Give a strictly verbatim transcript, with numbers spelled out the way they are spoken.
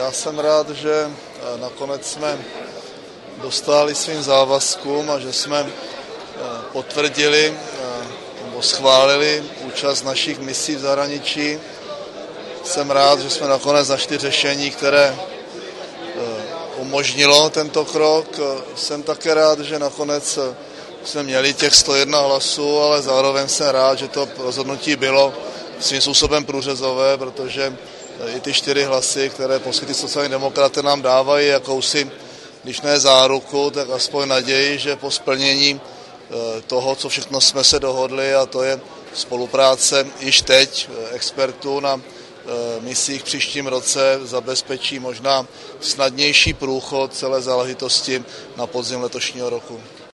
Já jsem rád, že nakonec jsme dostali svým závazkům a že jsme potvrdili nebo schválili účast našich misí v zahraničí. Jsem rád, že jsme nakonec našli řešení, které umožnilo tento krok. Jsem také rád, že nakonec jsme měli těch sto jedna hlasů, ale zároveň jsem rád, že to rozhodnutí bylo svým způsobem průřezové, protože i ty čtyři hlasy, které poskytli sociální demokraté, nám dávají jakousi, když ne záruku, tak aspoň naději, že po splnění toho, co všechno jsme se dohodli, a to je spolupráce již teď expertů na misích v příštím roce, zabezpečí možná snadnější průchod celé záležitosti na podzim letošního roku.